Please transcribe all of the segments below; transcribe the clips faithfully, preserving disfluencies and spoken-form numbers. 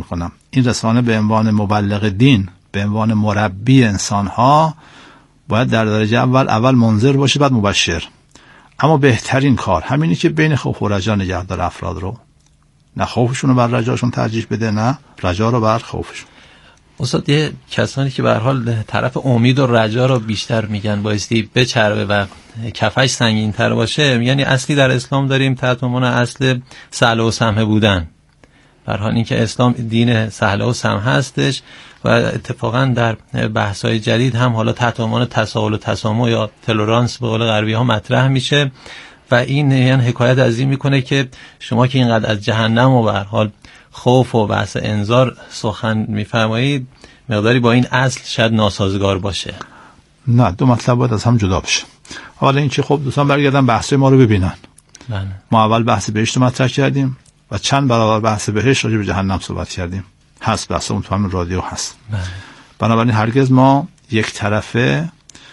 میکنم این رسانه به عنوان مبلغ دین، به عنوان مربی انسانها باید در درجه اول اول منذر باشه، بعد مبشر. اما بهترین کار همینی که بین خوف و رجا نگه داره افراد رو، نه خوفشون رو بر رجاشون ترجیح بده، نه رجا رو بر خوفشون. استاد یه کسانی که به هر حال طرف امید و رجا رو بیشتر میگن بایستی بچربه و کفش سنگین تر باشه، یعنی اصلی در اسلام داریم تحت عنوان اصل سهله و سمحه بودن. به هر حال اینکه اسلام دین سهله و سمحه هستش و اتفاقا در بحث‌های جدید هم حالا تحت عنوان تساهل و تسامح یا تولرانس به قول غربی ها مطرح میشه و این یعنی حکایت از این میکنه که شما که اینقدر از جهنم و به هر حال خوف و بحث انذار سخن میفرمایید، مقداری با این اصل شاید ناسازگار باشه. نه، دو مطلب باید از هم جدا بشه. حالا این چه، خب دوستان برگردن بحث ما رو ببینن. بله. ما اول بحث بهشت مطرح کردیم و چند برابر بحث بهشت راجع به جهنم صحبت کردیم. هست بحثمون تو همین رادیو هست. بله. بنابراین هرگز ما یک طرفه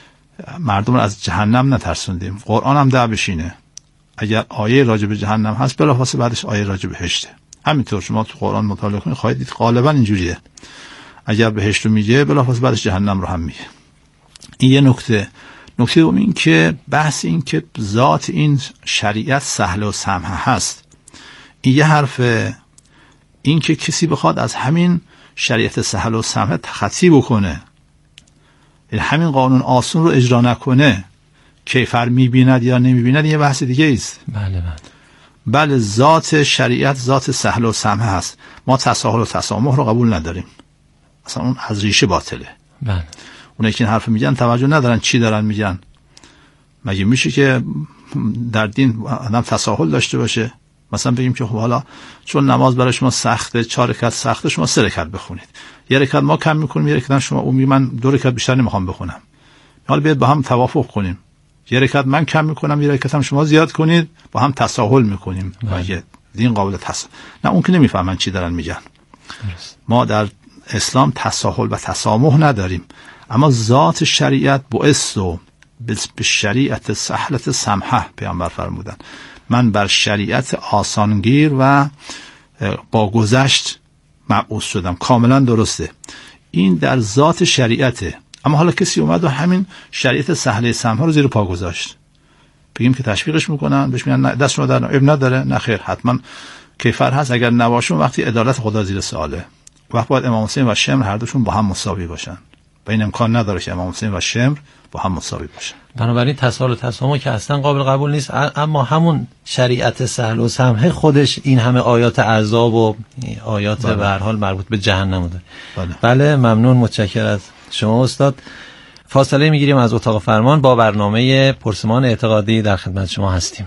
مردم رو از جهنم نترسوندیم. قرآن هم دعوشینه. اگر آیه راجع به جهنم هست بلافاصله بعدش آیه راجع به بهشته. همینطور شما تو قرآن مطالعه کنید خواهید دید غالبا اینجوریه. اگر بهشت رو میگه بلافاصله بعدش جهنم رو هم میگه. این یه نکته. نکته دوم این که بحث این که ذات این شریعت سهل و سمحه هست، این یه حرفه. این که کسی بخواد از همین شریعت سهل و سمحه تخطی بکنه، یعنی همین قانون آسون رو اجرا نکنه، کیفر میبیند یا نمیبیند، یه بحث دیگه ایست. بله بله. بله، ذات شریعت ذات سهل و سمحه هست. ما تساهل و تسامح رو قبول نداریم، اصلا اون از ریشه باطله. بله. اونایی که این حرف میگن توجه ندارن چی دارن میگن. مگه میشه که در دین آدم تساهل داشته باشه؟ مثلا بگیم که خب حالا چون نماز برای شما سخته، چهار رکعت سخته، شما سه رکعت بخونید. یه رکعت ما کم میکنیم، یه رکعت شما، اون میگه من دو رکعت بیشتر نمیخوام بخونم. حالا بیاید با هم توافق کنیم. یه رکعت من کم میکنم، یه رکعت هم شما زیاد کنید، با هم تساهل میکنیم. مگه دین قابل تساهل؟ نه، اون که نمیفهمن چی دارن میگن. ما در اسلام تساهل و تسامح نداریم، اما ذات شریعت بعثت به شریعت سهلت سمحه پیامبر فرمودن. من بر شریعت آسانگیر و با گذشت مبعوث شدم. کاملا درسته، این در ذات شریعته. اما حالا کسی اومد و همین شریعت سهله سمحه رو زیر پا گذاشت، بگیم که تشویقش میکنن، بهش میگن دست شما در اب نداره. نه خیر، حتما کیفر هست. اگر نباشه وقتی عدالت خدا زیر سواله. وقت باید امام حسین و شمر هر دوشون با هم مساوی باشن و این امکان نداره که امام حسین و شمر با هم مساوی باشن. بنابراین تساهل و تسامح که اصلا قابل قبول نیست، اما همون شریعت سهل و سمحه خودش این همه آیات عذاب و آیات به هر حال مربوط به جهنم داره. بله. بله، ممنون، متشکرم از شما استاد. فاصله میگیریم از اتاق فرمان، با برنامه پرسمان اعتقادی در خدمت شما هستیم.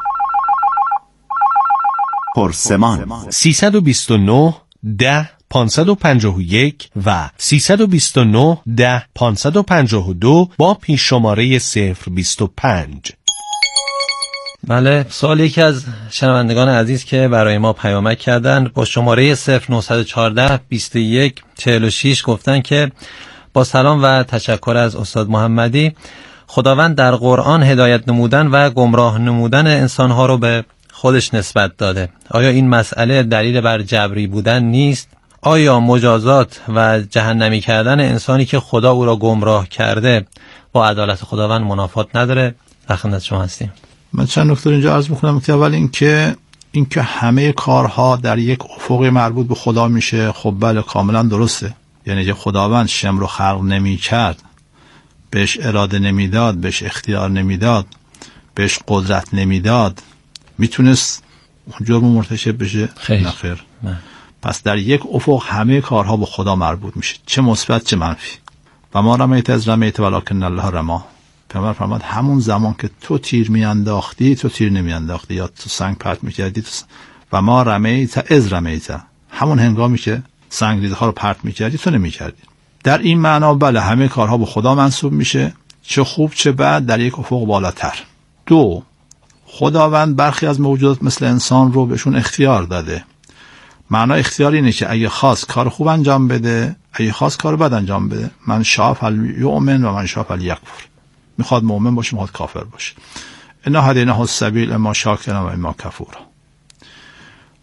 پرسمان سیصد و بیست و نه ده پانصد و پنجاه و یک و سیصد و بیست و نه ده پانصد و پنجاه و دو با پیش شماره صفر بیست و پنج. بله، سوال یکی از شنوندگان عزیز که برای ما پیامک کردن با شماره صفر نه یک چهار بیست و یک چهل و شش گفتن که با سلام و تشکر از استاد محمدی، خداوند در قرآن هدایت نمودن و گمراه نمودن انسانها رو به خودش نسبت داده. آیا این مسئله دلیل بر جبری بودن نیست؟ آیا مجازات و جهنمی کردن انسانی که خدا او را گمراه کرده با عدالت خداوند منافات نداره؟ در خدمت شما هستیم. من چند نکته اینجا عرض می‌کنم. که اول این که این که همه کارها در یک افق مربوط به خدا میشه، خب بله کاملا درسته. یعنی که خداوند شمر رو خلق نمی‌کرد، بهش اراده نمیداد، بهش اختیار نمیداد، بهش قدرت نمیداد، میتونست اون جرم مرتکب بشه؟ خیر. نه خیر. نه. پس در یک افق همه کارها به خدا مربوط میشه، چه مثبت چه منفی. و ما رمیت از رمیت ولکن الله رما. پیامبر فرمود همون زمان که تو تیر میانداختی تو تیر نمیانداختی، یا تو سنگ پرت میکردی تو س... و ما رمیت از رمیت، همون هنگامی که سنگ ریزها رو پرت میکردی تو نمیکردی. در این معنا بله همه کارها به خدا منسوب میشه، چه خوب چه بد، در یک افق بالاتر. دو، خداوند برخی از موجودات مثل انسان رو بهشون اختیار داده. معنا اختیار اینه که اگه خواست کار خوب انجام بده، اگه خواست کار بد انجام بده. من شاء فلیؤمن و من شاء فلیکفر. میخواد مؤمن باشه، میخواد کافر باشه. انا هدیناه السبیل اما شاکرا و اما کفورا.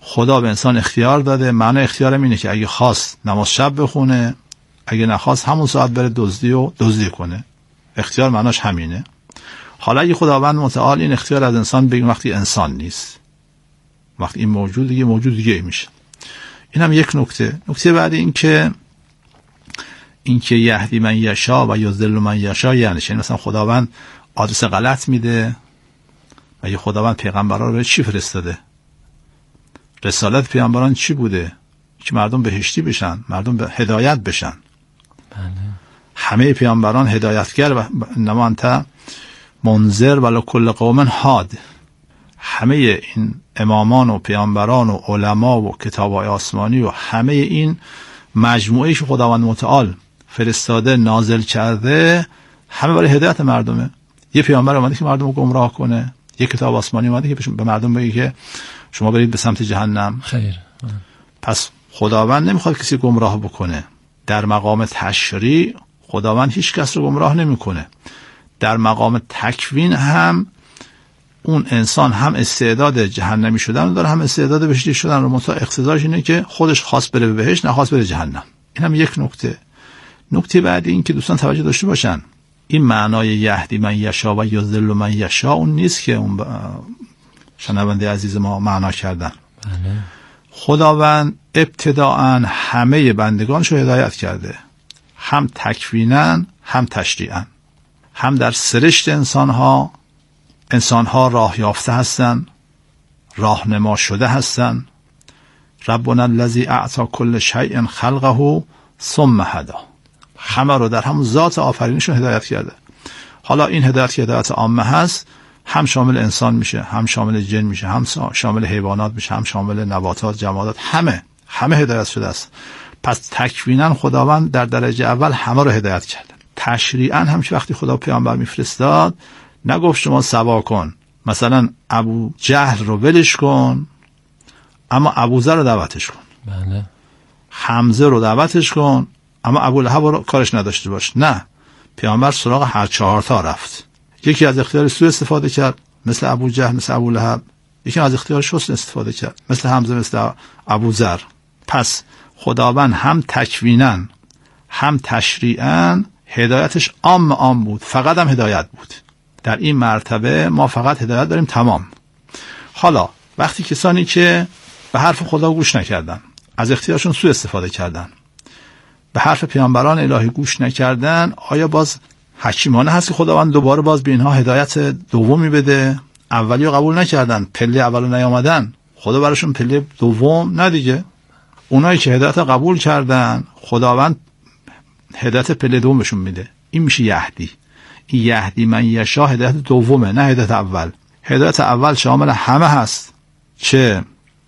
خدا به انسان اختیار داده. معنی اختیارم اینه که اگه خواست نماز شب بخونه، اگه نخواست همون ساعت بره دزدی و دزدی کنه. اختیار معناش همینه. حالا اگه خداوند متعال این اختیار از انسان بگیم وقتی انسان نیست، وقتی این موجود دیگه موجود دیگه میشه. این هم یک نکته. نکته بعدی این که این که یهدی من یشا و یضل من یشا یعنی چه؟ مثلا خداوند آدرس غلط میده و یه خداوند پیغمبران رو چی فرستاده؟ رسالت پیغمبران چی بوده؟ که مردم بهشتی بشن، مردم به هدایت بشن. بله. همه پیغمبران هدایتگر و انما انت منذر ولو کل قوم هاد. همه این امامان و پیامبران و علما و کتاب‌های آسمانی و همه این مجموعه‌ای که خداوند متعال فرستاده نازل کرده همه برای هدایت مردمه. یه پیامبر اومده که مردم رو گمراه کنه، یه کتاب آسمانی اومده که به مردم بگه که شما برید به سمت جهنم. خیر. پس خداوند نمیخواد کسی گمراه بکنه. در مقام تشریع خداوند هیچ کس رو گمراه نمیکنه. در مقام تکوین هم اون انسان هم استعداد جهنمی شدن داره، هم استعداد بهشتی شدن رو. مطلع اقتضاش اینه که خودش خواست بره به بهشت، نخواست بره جهنم. این هم یک نکته. نکته بعدی این که دوستان توجه داشته باشن، این معنای یهدی من یشا و یضل من یشا اون نیست که اون شنونده عزیز ما معنا کردن. بله. خداوند ابتداءً همه بندگانش رو هدایت کرده، هم تکویناً هم تشریعاً. هم در سرشت انسانها انسانها راه یافته هستن، راهنما شده هستن. ربنا الذی اعطی کل شیء خلقه ثم هدی. همه رو در همون ذات آفرینش رو هدایت کرده. حالا این هدایت که هدایت عامه هست، هم شامل انسان میشه، هم شامل جن میشه، هم شامل حیوانات میشه، هم شامل نباتات، جمادات، همه همه هدایت شده است. پس تکویناً خداوند در درجه اول همه رو هدایت کرده. تشریعاً هم که وقتی خدا پیامبر میفرستاد نگفت شما سوا کن، مثلا ابو جهل رو ولش کن اما ابوذر رو دعوتش کن. بله. حمزه رو دعوتش کن اما ابولهب رو کارش نداشته باش. نه، پیامبر سراغ هر چهار تا رفت. یکی از اختیار سوء استفاده کرد مثل ابو جهل، مثل ابولهب. یکی از اختیار حسن استفاده کرد مثل حمزه، مثل ابوذر. پس خداوند هم تکویناً هم تشریعاً هدایتش عام عام بود، فقط هم هدایت بود. در این مرتبه ما فقط هدایت داریم، تمام. حالا وقتی کسانی که به حرف خدا گوش نکردن، از اختیارشون سوء استفاده کردن، به حرف پیامبران الهی گوش نکردن، آیا باز حکیمانه هست که خداوند دوباره باز به اینها هدایت دومی بده؟ اولی رو قبول نکردن، پله اولو نیامدن، خدا براشون پله دوم؟ نه دیگه. اونایی که هدایت قبول کردن خداوند هدایت پله دومشون میده. این میشه یهدی. این یهدی من یشا هدایت دومه، نه هدایت اول. هدایت اول شامل همه هست، چه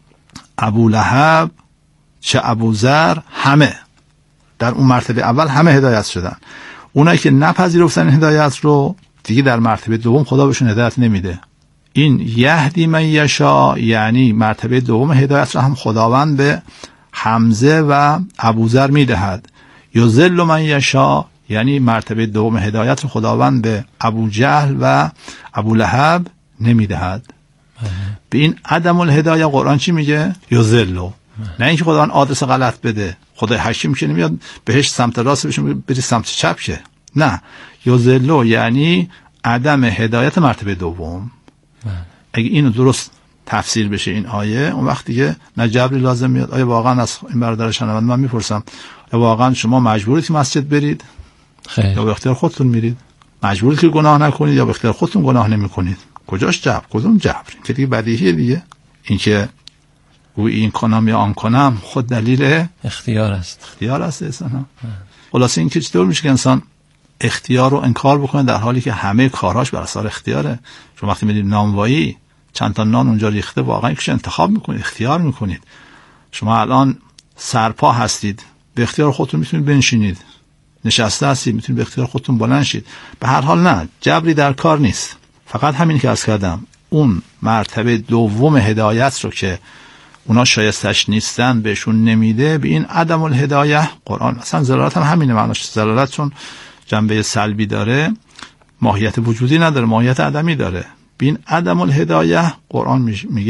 ابولهب چه ابوذر، همه در اون مرتبه اول همه هدایت شدن. اونایی که نپذیرفتن هدایت رو دیگه در مرتبه دوم خدا بهشون هدایت نمیده. این یهدی من یشا یعنی مرتبه دوم هدایت رو هم خداوند به حمزه و ابوذر میدهد. یضل من یشا یعنی مرتبه دوم هدایت رو خداوند به ابو جهل و ابو لهب نمیدهد. به این عدم الهدایه قرآن چی میگه؟ یضل. نه اینکه خداوند آدرس غلط بده. خدای حکیم که نمیاد بهش سمت راست بشه بری سمت چپ که. نه، یضل یعنی عدم هدایت مرتبه دوم. اگه اینو درست تفسیر بشه این آیه، اون وقت دیگه نه جبری لازم میاد. آیا واقعا از این برادر شنونده من میپرسم، واقعا شما مجبورید که مسجد برید؟ خیر. یا به اختیار خودتون میرید؟ مجبورید که گناه نکنید یا به اختیار خودتون گناه نمیکنید؟ کجاش جبر؟ کدوم جبر؟ که دیگه بدیهیه دیگه. این که گویی این کنم یا آن کنم خود دلیل اختیار است. اختیار است انسان. خلاصه این که چطور میشه که انسان اختیار رو انکار بکنه در حالی که همه کاراش بر اساس اختیاره؟ شما وقتی میرید نانوایی چند تا نان اونجا ریخته، واقعا یکش انتخاب میکنید، اختیار میکنید. شما الان سرپا هستید، به اختیار خودتون میتونید بنشینید. نشسته هستید، میتونید به اختیار خودتون بلند شید. به هر حال نه، جبری در کار نیست. فقط همین که عرض کردم، اون مرتبه دوم هدایت رو که اونا شایستش نیستن بهشون نمیده. به این عدم الهدایه قرآن مثلا زلالت هم همینه معناش. زلالت چون جنبه سلبی داره، ماهیت وجودی نداره، ماهیت عدمی داره. به این عدم الهدایه قرآن میگه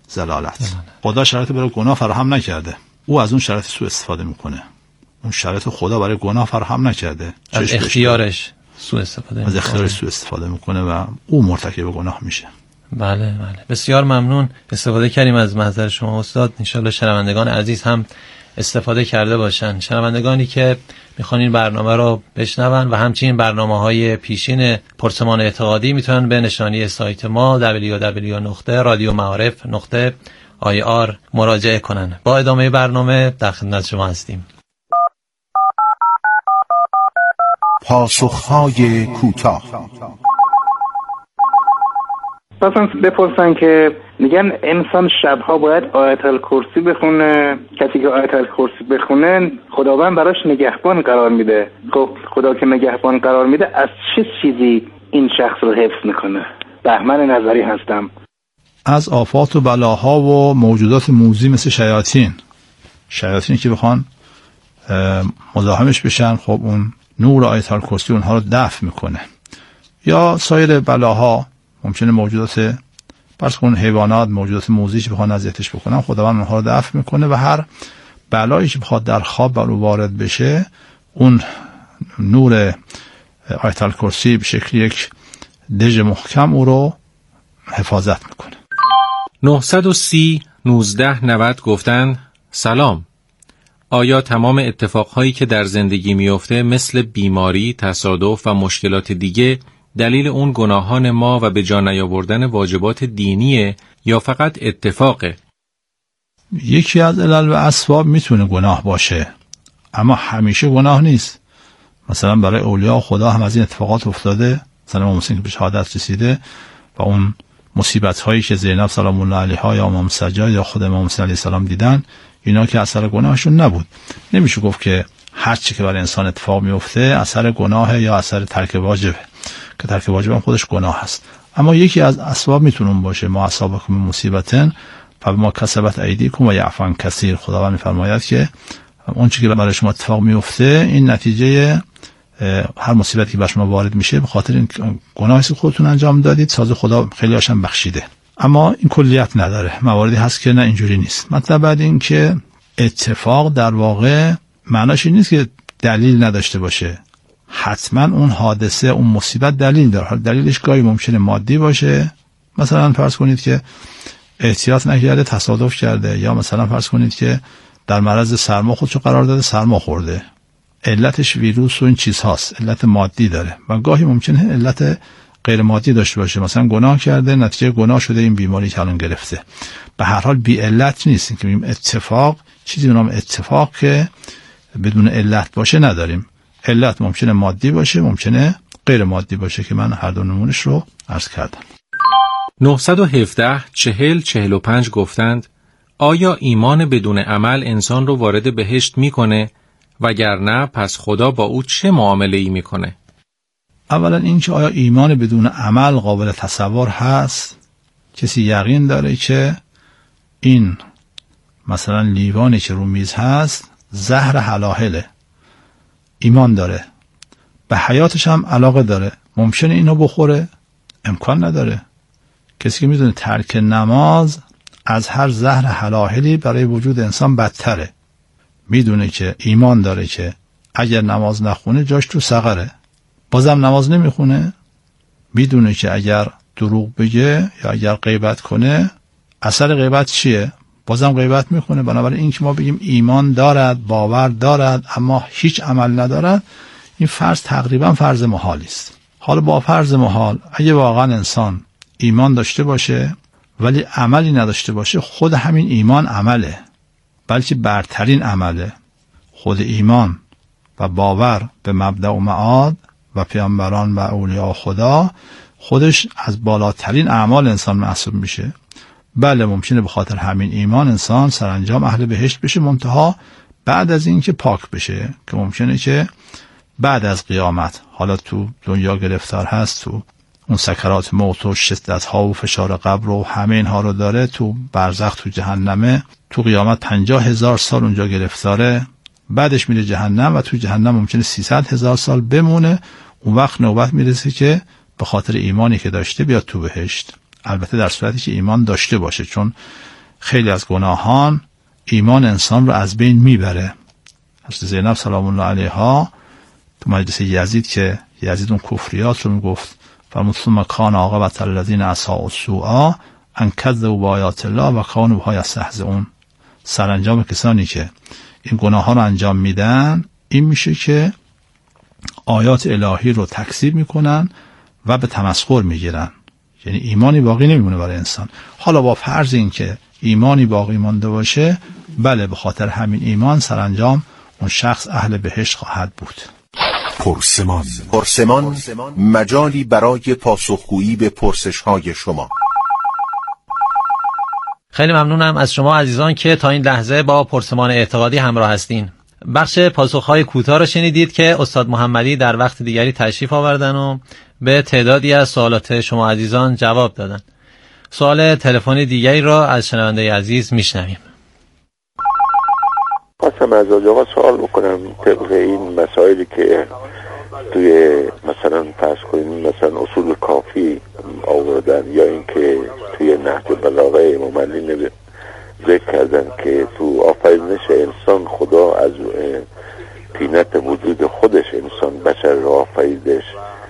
زلالت. خدا شرایط برای گناه فراهم نکرده، او از اون شرایط سوء استفاده میکنه. اون شرایط خدا برای گناه فراهم نکرده، از اختیارش سوء استفاده از اختیارش سوء استفاده میکنه و او مرتکب گناه میشه. بله بله، بسیار ممنون. استفاده کردیم از محضر شما استاد. انشالله شنوندگان عزیز هم استفاده کرده باشن. شنوندگانی که میخوان این برنامه رو بشنون و همچنین برنامه‌های پیشین پرسمان اعتقادی میتونن به نشانی سایت ما دبلیو دبلیو دبلیو نقطه رادیو معارف نقطه آی آر مراجعه کنن. با ادامه برنامه در خدمت شما هستیم. پاسخهای کوتاه. مثلا بپرسن که میگن انسان شبها باید آیت الکرسی بخونه، کسی که آیت الکرسی بخونه خداوند براش نگهبان قرار میده. خب خدا که نگهبان قرار میده، از چه چیزی این شخص رو حفظ میکنه؟ بهمن نظری هستم. از آفات و بلاها و موجودات موذی مثل شیاطین شیاطینی که بخوان مزاحمش بشن، خب اون نور آیت الکرسی اونها رو دفع میکنه. یا سایر بلاها، ممکنه موجودات فرض کن حیوانات، موجودات موذی که بخوان اذیتش بکنن، خداوند اونها رو دفع میکنه و هر بلایی که بخواد در خواب بر او وارد بشه، اون نور آیت الکرسی به شکل یک دژ محکم او رو حفاظت میکنه. نهصد و سی نوزده نود گفتند سلام. آیا تمام اتفاقهایی که در زندگی میفته مثل بیماری، تصادف و مشکلات دیگه دلیل اون گناهان ما و به جا نیاوردن واجبات دینیه یا فقط اتفاقه؟ یکی از علل و اسباب میتونه گناه باشه، اما همیشه گناه نیست. مثلا برای اولیاء خدا هم از این اتفاقات افتاده، مثلا امام حسین که به شهادت رسیده و اون مصیبت هایی که زینب سلام الله علیها یا امام سجاد یا خود امام حسین علیه السلام دیدن، اینا که اثر گناهشون نبود. نمیشه گفت که هر چی که برای انسان اتفاق میفته اثر گناه یا اثر ترک واجبه، که ترک واجب هم خودش گناه هست. اما یکی از اسباب میتونه باشه. ما اصابکم مصیبتن فبما کسبت ایدیکم و یعفو عن کثیر. خداوند میفرماید که اون چیزی که برای شما اتفاق میفته این نتیجه هر مصیبتی که بر شما وارد میشه به خاطر این گناهی که خودتون انجام دادید، ساز خدا خیلی هاشم بخشیده. اما این کلیت نداره، مواردی هست که نه اینجوری نیست. مطلب بعد این که اتفاق در واقع معناش این نیست که دلیل نداشته باشه. حتما اون حادثه، اون مصیبت دلیل داره. دلیلش گاهی ممکنه مادی باشه، مثلا فرض کنید که احتیاط نکرده تصادف کرده، یا مثلا فرض کنید که در معرض سرما خودشو قرار داده، سرما خورده، علتش ویروس و این چیز هاست، علت مادی داره. و گاهی ممکنه علت غیر مادی داشته باشه، مثلا گناه کرده، نتیجه گناه شده این بیماری که الان گرفته. به هر حال بی علت نیست. که میگیم اتفاق، چیزی به نام اتفاق که بدون علت باشه نداریم. علت ممکنه مادی باشه، ممکنه غیر مادی باشه که من هر دو نمونش رو عرض کردم. نهصد و هفده چهل چهل و پنج گفتند آیا ایمان بدون عمل انسان رو وارد بهشت میکنه؟ وگرنه پس خدا با او چه معامله ای میکنه؟ اولا این که آیا ایمان بدون عمل قابل تصور هست؟ کسی یقین داره که این مثلا لیوانی که رو میز هست زهر حلاحله، ایمان داره، به حیاتش هم علاقه داره، ممکنه اینو بخوره؟ امکان نداره. کسی که میدونه ترک نماز از هر زهر حلاحلی برای وجود انسان بدتره، میدونه که ایمان داره که اگر نماز نخونه جاش تو سقره، بازم نماز نمیخونه، میدونه که اگر دروغ بگه یا اگر غیبت کنه اثر غیبت چیه، بازم غیبت میکنه. بنابراین این که ما بگیم ایمان دارد، باور دارد، اما هیچ عمل ندارد، این فرض تقریبا فرض محالی است. حالا با فرض محال اگه واقعا انسان ایمان داشته باشه ولی عملی نداشته باشه، خود همین ایمان عمله، بلکه برترین عمله. خود ایمان و باور به مبدأ و معاد و پیامبران و اولیاء خدا خودش از بالاترین اعمال انسان محسوب میشه. بله ممکنه به خاطر همین ایمان انسان سرانجام اهل بهشت بشه، منتها بعد از این که پاک بشه، که ممکنه که بعد از قیامت، حالا تو دنیا گرفتار هست، تو اون سکرات موت و شدت ها و فشار قبر و همه اینها رو داره، تو برزخ تو جهنمه، تو قیامت پنجاه هزار سال اونجا گرفتاره، بعدش میره جهنم و تو جهنم ممکنه سیصد هزار سال بمونه. اون وقت نوبت میرسه که به خاطر ایمانی که داشته بیاد تو بهشت، البته در صورتی که ایمان داشته باشه، چون خیلی از گناهان ایمان انسان رو از بین میبره. حضرت زینب سلام الله علیها تو مجلس یزید که یزید اون کفریات رو میگفت، فرمود ثم کان عاقبة الذین اساءوا السوء ان کذبوا بآیات الله و کانوا بها یستهزئون. سرانجام کسانی که این گناه ها رو انجام میدن این میشه که آیات الهی رو تکذیب میکنن و به تمسخر میگیرن، یعنی ایمانی باقی نمیمونه برای انسان. حالا با فرض این که ایمانی باقی مانده باشه، بله به خاطر همین ایمان سرانجام اون شخص اهل بهشت خواهد بود. پرسمان پرسمان مجالی برای پاسخگویی به پرسش‌های شما. خیلی ممنونم از شما عزیزان که تا این لحظه با پرسمان اعتقادی همراه هستین. بخش پاسخهای کوتاه رو شنیدید که استاد محمدی در وقت دیگری تشریف آوردن و به تعدادی از سوالات شما عزیزان جواب دادن. سوال تلفنی دیگری را از شنونده عزیز میشنویم. خواستم از آقا سوال بکنم طبق این مسائلی که توی مثلا فرض کنیم مثلا اصول کافی آوردن یا اینکه توی نهج بلاغه امام علی ذکر کردن که تو آفرینش انسان خدا از طینت وجود خودش انسان بشر را آفریدش،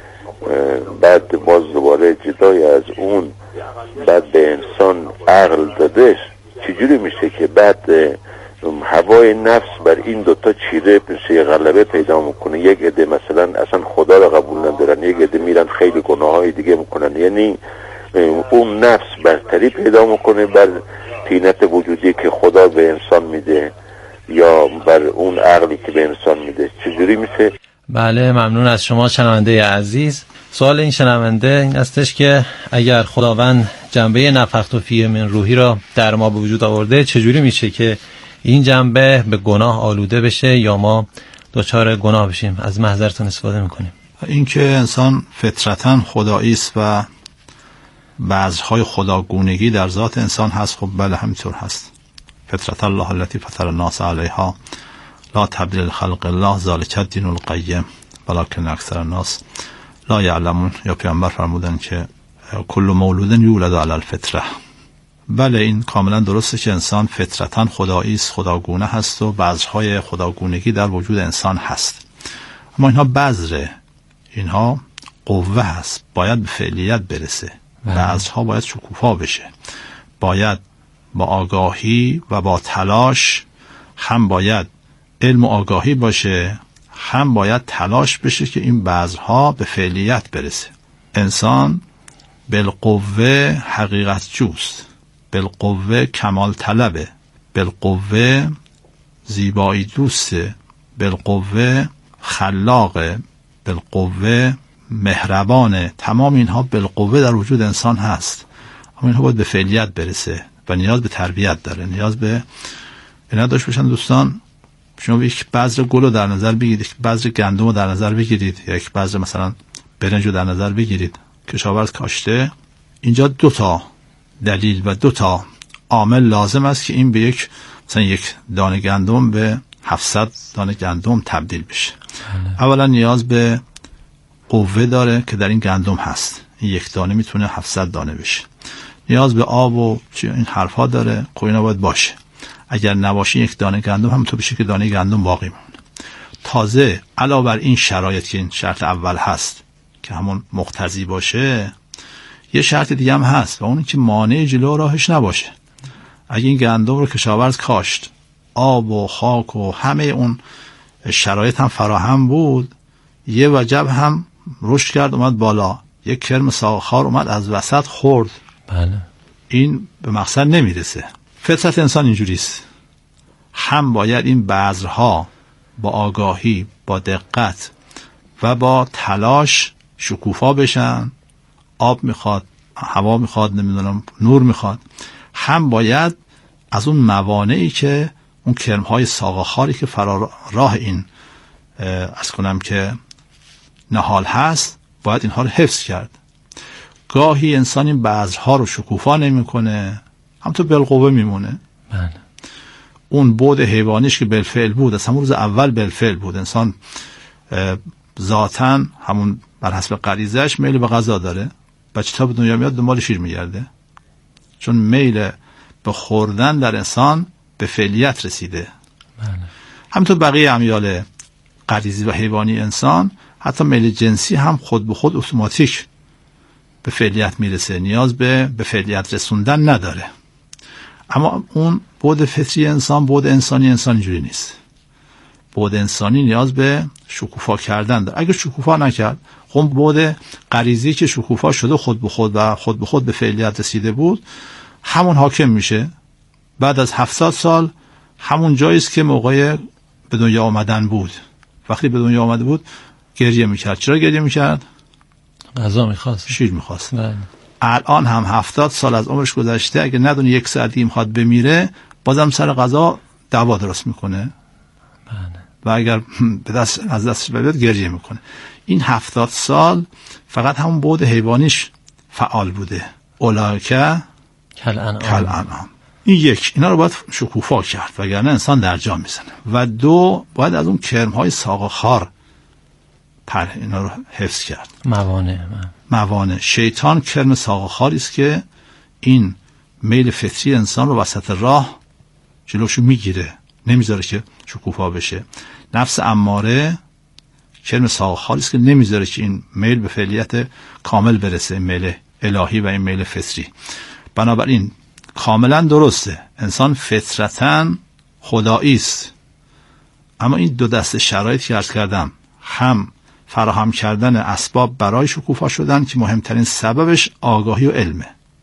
بعد باز دوباره جدای از اون بعد به انسان عقل دادش. چجوری میشه که بعد هوای نفس بر این دوتا چیره میشه غلبه پیدا میکنه؟ یک عده مثلا اصلا خدا را قبول ندارن، یک عده میرن خیلی گناه های دیگه میکنن، یعنی اون نفس برتری پیدا میکنه بر طینت وجودی که خدا به انسان میده یا بر اون عقلی که به انسان میده. چجوری میشه؟ بله ممنون از شما شنونده عزیز. سوال این شنونده این استش که اگر خداوند جنبه نفخت فیه من روحی را در ما به وجود آورده، چجوری میشه که این جنبه به گناه آلوده بشه یا ما دچار گناه بشیم؟ از محضرتون استفاده میکنیم. این که انسان فطرتاً خدایی است و بعضهای خداگونگی در ذات انسان هست، خب بله همینطور هست. فطرت الله التي فطر الناس علیها لا تبدیل لخلق الله ذلک الدین القیم ولکن اکثر الناس لا یعلمون. یا پیامبر فرمودن که کل مولود یولد علی الفطره. بله این کاملا درسته که انسان فطرتاً خدایی است، خداگونه هست و بعضهای خداگونگی در وجود انسان هست، اما اینها بذره، اینها قوه هست، باید به فعلیت برسه. بعضها باید شکوفا بشه، باید با آگاهی و با تلاش، هم باید علم و آگاهی باشه، هم باید تلاش بشه که این بعضها به فعلیت برسه. انسان بالقوه حقیقت جوست، بالقوه کمال طلبه، بالقوه زیبایی دوسته، بالقوه خلاقه، بالقوه مهربانه. تمام اینها بالقوه در وجود انسان هست، اما اینها باید به فعلیت برسه و نیاز به تربیت داره، نیاز به اینا داشت باشن. دوستان شما یک بذر گل رو در نظر بگیرید، یک بذر گندم رو در نظر بگیرید، یا یک بذر مثلا برنج رو در نظر بگیرید. کشاورز کاشته، اینجا دو تا دلیل و دو تا عامل لازم است که این به یک مثلا یک دانه گندم به هفتصد دانه گندم تبدیل بشه. اولا نیاز به قوه داره که در این گندم هست، این یک دانه میتونه هفتصد دانه بشه. نیاز به آب و این حرفا داره که اینا باید باشه. اگر نباشه یک دانه گندم هم تو بشه که دانه گندم باقی مونه. تازه علاوه بر این شرایط که این شرط اول هست که همون مقتضی باشه، یه شرط دیگه هم هست و اون که مانع جلو راهش نباشه. اگه این گندم رو کشاورز کاشت، آب و خاک و همه اون شرایط هم فراهم بود، یه وجب هم رشد کرد اومد بالا، یک کرم ساغخوار اومد از وسط خورد، بله این به مقصد نمیرسه. فطرت انسان اینجوریست، هم باید این بذرها با آگاهی، با دقت و با تلاش شکوفا بشن. آب میخواد، هوا میخواد، نمیدونم نور میخواد. هم باید از اون موانعی که اون کرمهای ساغخواری که فرا راه این از کنم که نهال هست، باید اینها رو حفظ کرد. گاهی انسان این بذرها رو شکوفا نمیکنه، هم تو بالقوه میمونه. بله. اون بعد حیوانیش که بالفعل بود، از همون روز اول بالفعل بود. انسان ذاتاً همون بر حسب غریزش میل به غذا داره. بچه تا به دنیا میاد دنبال شیر میگرده، چون میل به خوردن در انسان به فعلیت رسیده. بله. همینطور بقیه امیال غریزی و حیوانی انسان، حتی میل جنسی هم خود به خود اتوماتیک به فعلیت میرسه، نیاز به به فعلیت رسوندن نداره. اما اون بعد فطری انسان، بعد انسانی انسان اینجوری نیست. بعد انسانی نیاز به شکوفا کردن داره. اگر شکوفا نکرد، خب بعد غریزی که شکوفا شده خود به خود و خود به خود به فعلیت رسیده بود، همون حاکم میشه. بعد از هفتاد سال همون جایی است که موقع به دنیا آمدن بود. وقتی به دنیا آمده بود گریه میکرد. چرا گریه میکرد؟ غذا میخواست، شیر میخواست. بله. الان هم هفتاد سال از عمرش گذشته، اگه ندونه یک ساعت دیگه میخواد بمیره، بازم سر غذا دعوا درست میکنه. بله. و اگر به دست از دستش بیاد گریه میکنه. این هفتاد سال فقط همون بعد حیوانیش فعال بوده. اولئک کالانعام. کالانعام. این یک، اینا رو باید شکوفا کرد وگرنه انسان در جا میزنه. و دو، باید از اون کرم‌های ساقه‌خوار پر اینا رو حفظ کرد. موانع موانع. شیطان کرم ساقه‌خواری است که این میل فطری انسان رو وسط راه جلوشو میگیره، نمیذاره که شکوفا بشه. نفس اماره کرم ساقه‌خواری است که نمیذاره که این میل به فعلیت کامل برسه، این میل الهی و این میل فطری. بنابراین کاملا درسته، انسان فطرتاً خدایی است، اما این دو دسته شرایطی که عرض کردم، هم فراهم کردن اسباب برای شکوفا شدن که مهمترین سببش آگاهی و علمه.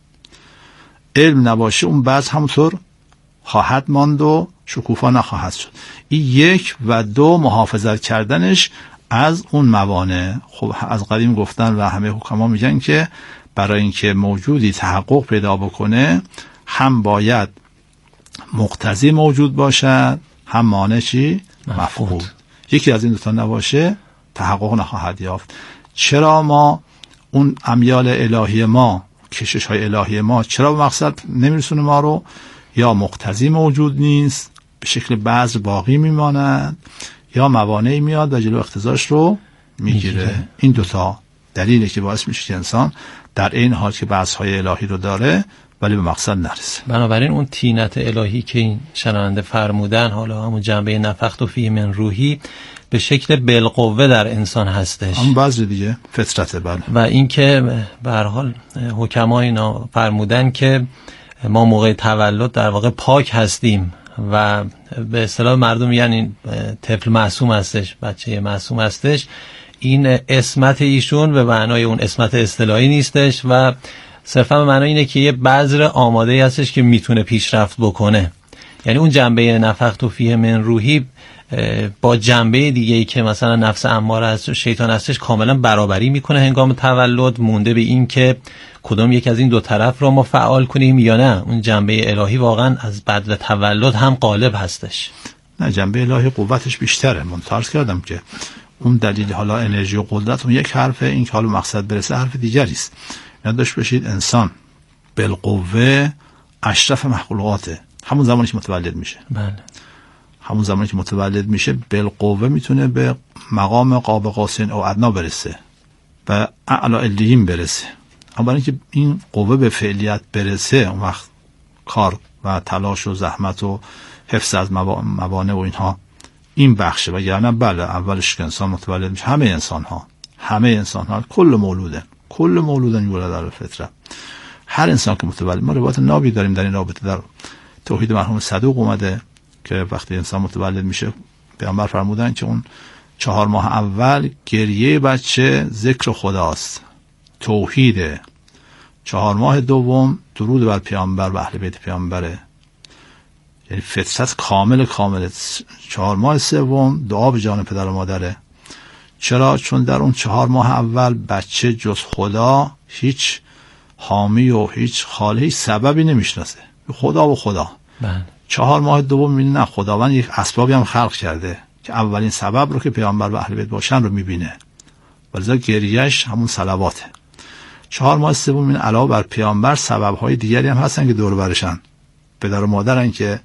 علم نباشه اون بعض همونطور خواهد ماند و شکوفا نخواهد شد. این یک. و دو، محافظت کردنش از اون موانع. خب از قدیم گفتن و همه حکما میگن که برای اینکه موجودی تحقق پیدا بکنه، هم باید مقتضی موجود باشد، هم مانع چی؟ مفقود. یکی از این دو تا نباشه تحقق نخواهد یافت. چرا ما اون امیال الهی ما، کشش های الهی ما چرا به مقصد نمیرسونه ما رو؟ یا مقتضی موجود نیست، به شکل بعض باقی میماند، یا موانعی میاد و جلو اقتضاش رو میگیره. این دوتا دلیلی که باعث میشه که انسان در این حال که بعضهای الهی رو داره ولی به مقصد نرسه. بنابراین اون طینت الهی که این شنونده فرمودن، حالا همون جنبه نفخت فیه من روحی، به شکل بالقوه در انسان هستش. اون بعضی دیگه فطرته. بله. و این که به هر حال حکما اینا فرمودن که ما موقع تولد در واقع پاک هستیم و به اصطلاح مردم میگن این طفل معصوم هستش، بچه معصوم هستش. این عصمت ایشون به معنای اون عصمت اصطلاحی نیستش و صرفا به معنای اینه که یه بذر آماده‌ای هستش که میتونه پیشرفت بکنه. یعنی اون جنبه نفخت فیه من روحی با جنبه دیگه‌ای که مثلا نفس اماره هست و شیطان هستش کاملا برابری میکنه هنگام تولد. مونده به این که کدوم یک از این دو طرف رو ما فعال کنیم یا نه. اون جنبه الهی واقعا از بعد تولد هم غالب هستش. نه، جنبه الهی قوتش بیشتره. من عرض کردم که اون دلیل حالا انرژی و قدرت اون یک حرفه، این که حالا مقصد برسه حرف دیگری است. یادداشت باشید انسان بالقوه اشرف مخلوقاته. همون زمانی که متولد میشه، بله، همون زمانی که متولد میشه بالقوه میتونه به مقام قاب قوسین او ادنا برسه و اعلی علیین برسه. اما برای اینکه این قوه به فعلیت برسه، اون وقت کار و تلاش و زحمت و حفظ از موانع و اینها این بخشه. و یعنی بله اولش که انسان متولد میشه، همه انسان ها همه انسان ها کل مولودن کل مولودن یولد در فطره. هر انسان که متولد، ما روایت نابی داریم در این رابطه در توحید مرحوم صدوق اومده که وقتی انسان متولد میشه پیامبر فرمودن که اون چهار ماه اول گریه بچه ذکر خداست، توحیده. چهار ماه دوم درود بر پیامبر و اهل بیت پیامبره، یعنی فطرت کامل کامل. چهار ماه سوم دعا به جان پدر و مادره. چرا؟ چون در اون چهار ماه اول بچه جز خدا هیچ حامی و هیچ خاله، هیچ سببی نمیشناسه، خدا و خدا. بله. چهار ماه دوم میبینه نه، خداوند یک اسبابی هم خلق کرده که اولین سبب رو که پیامبر و اهل بیت باشن رو میبینه، ولذا گریهش همون صلواته. چهار ماه سوم میبینه علاوه بر پیامبر سبب‌های دیگری هم هستن که دور برشن، پدر و مادرن که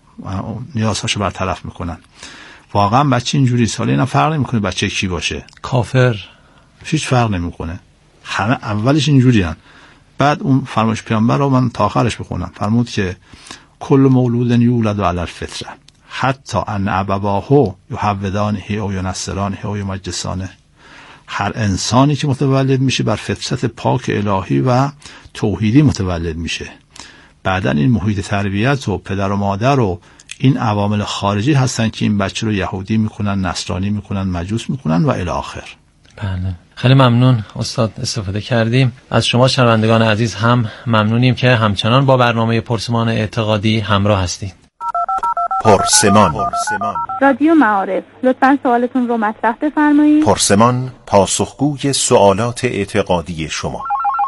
نیازهاشو برطرف میکنن. واقعا بچه اینجوری ساله اینا فرق نمیکنه بچه کی باشه، کافر، هیچ فرق نمیکنه. همه اولش اینجوری هن. بعد اون فرمایش پیامبر رو من تا آخرش بخونم. فرمود که کل مولود یولد علی الفطره حتی ان ابواه یحودانه او ینصرانه او یمجسانه. هر انسانی که متولد میشه بر فطرت پاک الهی و توحیدی متولد میشه. بعدن این محیط تربیت و پدر و مادر و این عوامل خارجی هستن که این بچه رو یهودی میکنن، نصرانی میکنن، مجوس میکنن و الی آخر. بله، خیلی ممنون استاد، استفاده کردیم. از شما شنوندگان عزیز هم ممنونیم که همچنان با برنامه پرسمان اعتقادی همراه هستید. پرسمان رادیو معارف، لطفاً سوالتون رو مطرح بفرمایید. پرسمان پاسخگوی سوالات اعتقادی شما.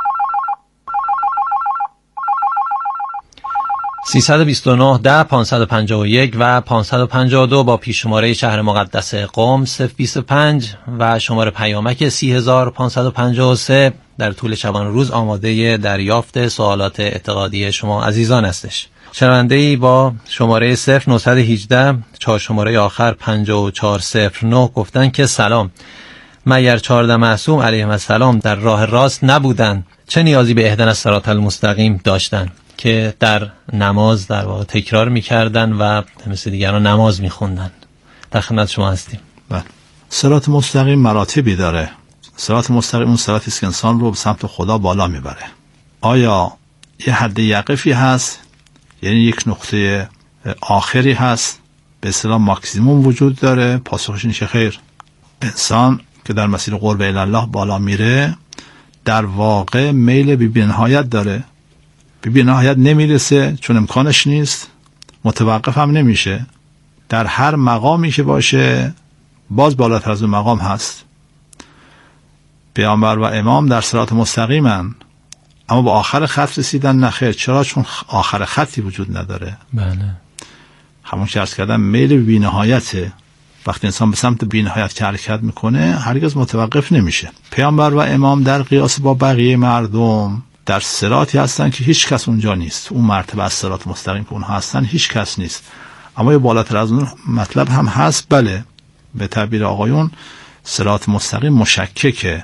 سیصد و بیست و نه ده پانصد و پنجاه و یک و پانصد و پنجاه و دو با پیش شماره شهر مقدس قم صفر بیست و پنج و شماره پیامک سی هزار و پانصد و پنجاه و سه در طول شبان روز آماده دریافت سوالات اعتقادی شما عزیزان هستش. شنونده‌ای با شماره صفر نهصد و هجده چهار شماره آخر پنجاه و چهار صفر نه گفتن که سلام، مگر چهارده معصوم علیهم السلام در راه راست نبودن، چه نیازی به اهدنا الصراط المستقیم داشتن که در نماز در واقع تکرار می‌کردن و مثل دیگران نماز می‌خوندن؟ در خدمت شما هستیم. بله، صراط مستقیم مراتبی داره. صراط مستقیم اون صراطی است که انسان رو به سمت خدا بالا میبره. آیا یه حد یقفی هست، یعنی یک نقطه آخری هست به اصطلاح ماکسیموم وجود داره؟ پاسخش اینه که خیر. انسان که در مسیر قرب الی الله بالا میره در واقع میل به بی‌نهایت داره، به بی‌نهایت نمیرسه چون امکانش نیست، متوقف هم نمیشه. در هر مقامی که باشه باز بالاتر از اون مقام هست. پیامبر و امام در صراط مستقیمن اما با آخر خط رسیدن نخیر. چرا؟ چون آخر خطی وجود نداره. بله، همون که عرض کردم میل به بی‌نهایته. وقتی انسان به سمت بی‌نهایت حرکت میکنه هرگز متوقف نمیشه. پیامبر و امام در قیاس با بقیه مردم در صراطی هستن که هیچ کس اونجا نیست. اون مرتبه از صراط مستقیم که اونها هستن هیچ کس نیست. اما یه بالاتر از اون مطلب هم هست. بله، به تعبیر آقایون صراط مستقیم مشککه،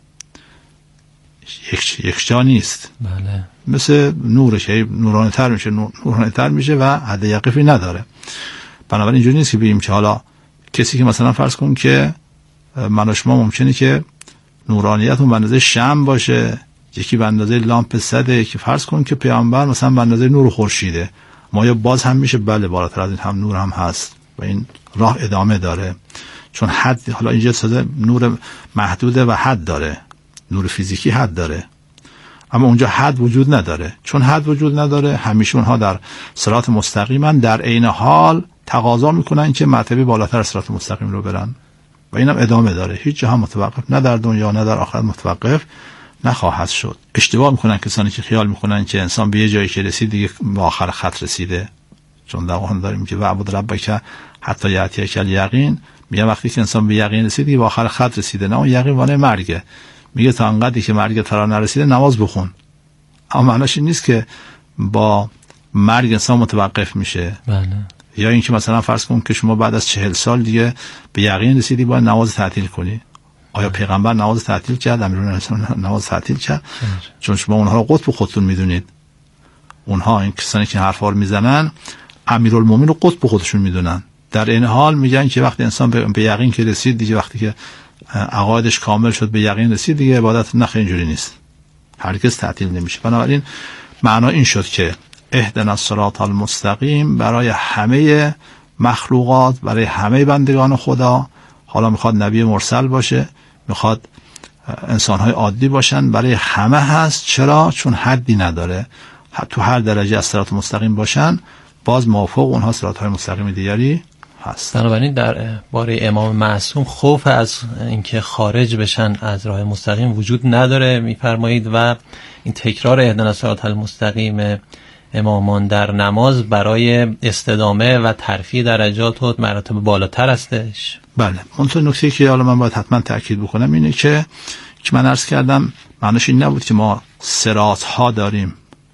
یک یک جا نیست. بله، مثل نورش نورانی تر میشه نورانی تر میشه و حد یقفی نداره. بنابراین اینجوری نیست که بگیم که حالا کسی که مثلا فرض کن که من و شما ممکنه که نورانیتون به اندازه شمع باشه، یکی به اندازه لامپ صده، یکی فرض کن که پیامبر مثلا به اندازه نور خورشیده، ما یا باز هم میشه بله بالاتر از این هم نور هم هست و این راه ادامه داره. چون حد، حالا اینجا ساده نور محدوده و حد داره، نور فیزیکی حد داره، اما اونجا حد وجود نداره. چون حد وجود نداره همیشه اونها در صراط مستقیمن، در عین حال تقاضا میکنن که مرتبه بالاتر صراط مستقیم رو برن و اینم ادامه داره. هیچ جا هم متوقف، نه در دنیا نه در آخرت متوقف نخواهد شد. اشتباه میکنن کسانی که خیال میکنن که انسان به یه جایی که رسید دیگه به آخر خط رسیده. چون در واقع داریم که وعبد ربک حتی یأتیک الیقین، میگه وقتی که انسان به یقین رسید دیگه به آخر خط رسیده. نه، اون یقین معنی مرگه. میگه تا انقدری که مرگ فرا نرسیده نماز بخون. اما معناش این نیست که با مرگ انسان متوقف میشه. بله. یا اینکه مثلا فرض کن که شما بعد از چهل سال دیگه به یقین رسیدی باید نماز تعطیل کنی. آیا پیغمبر نماز تعطیل کرد؟ امیرالمومنین نماز تعطیل کرد؟ چون شما اونها رو قطب خودتون میدونید. اونها این کسانی که حرفا رو میزنن امیرالمومنین رو قطب خودشون میدونن. در این حال میگن که وقتی انسان به یقین که رسید دیگه، وقتی که عقایدش کامل شد به یقین رسید دیگه عبادت نخ اینجوری نیست، هرگز تعطیل نمیشه. بنابراین معنا این شد که اهدنا الصراط المستقیم برای همه مخلوقات، برای همه بندگان خدا، حالا میخواد نبی مرسل باشه، میخواد انسانهای عادی باشن، برای همه هست. چرا؟ چون حدی نداره. تو هر درجه از صراط مستقیم باشن باز موافق اونها صراطهای مستقیم دیگری هست. بنابراین در باره امام معصوم خوف از اینکه خارج بشن از راه مستقیم وجود نداره میفرمایید و این تکرار اهدنا الصراط المستقیم امامان در نماز برای استدامه و ترفیع درجات و مراتب بالاتر هستش. بله. اون تو نکته که حالا من باید حتما تاکید بکنم اینه که که من عرض کردم معنیش این نبود که ما صراط ها داریم.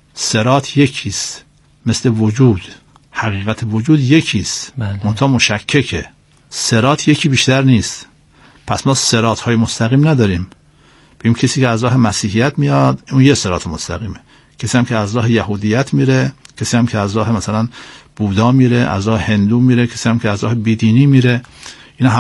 صراط یکیست، مثل وجود، حقیقت وجود یکیست، منتها مشککه. صراط یکی بیشتر نیست. پس ما صراط های مستقیم نداریم. ببین کسی که از راه مسیحیت میاد اون یه صراط مستقیمه، کسی هم که از راه یهودیت میره، کسی هم که از راه مثلا بودا میره، از راه هندو میره، کسی هم که از راه بیدینی میره.